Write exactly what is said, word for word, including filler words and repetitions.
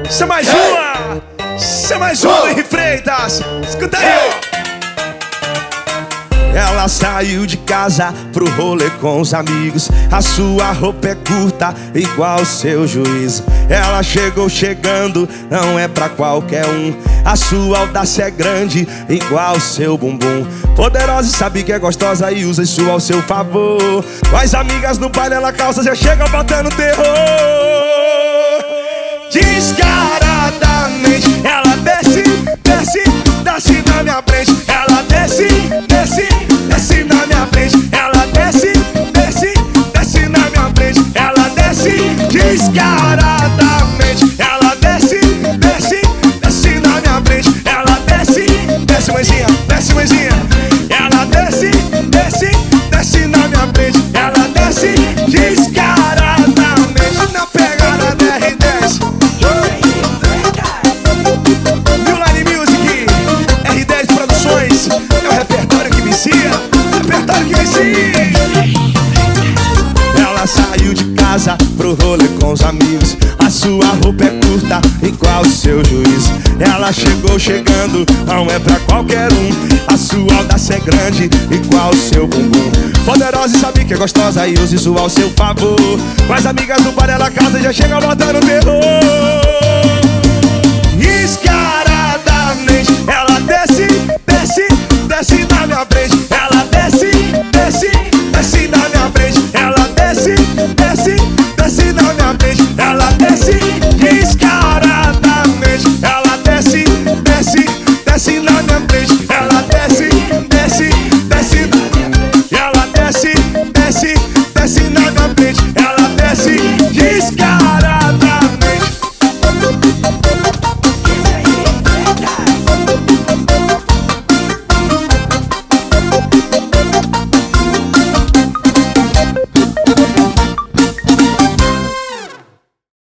Isso é mais uma! Isso é mais uma, Henri Freitas! Escuta aí! Ela saiu de casa pro rolê com os amigos. A sua roupa é curta, igual o seu juízo. Ela chegou chegando, não é pra qualquer um. A sua audácia é grande, igual o seu bumbum. Poderosa e sabe que é gostosa e usa isso ao seu favor. Com as amigas no baile ela calça, já chega botando terror. Descaradamente ela desce, desce, desce na minha frente. Ela desce, desce, desce na minha frente. Ela desce, desce, desce na minha frente. Ela desce descaradamente. Ela desce, desce, desce na minha frente. Ela desce, desce mãezinha, desce mãezinha. Ela desce, desce, desce na minha frente. Ela desce descaradamente. Na pegada da R dez. New Line Music, R dez Produções. É o repertório que vicia, repertório que vicia. Ela saiu de casa pro rolê com os amigos. A sua roupa é curta, igual o seu juízo. Ela chegou chegando, não é pra qualquer um. A sua audácia é grande, igual o seu bumbum. Poderosa e sabe que é gostosa e usa isso ao seu favor. Com as amigas do bar ela casa e já chega botando terror.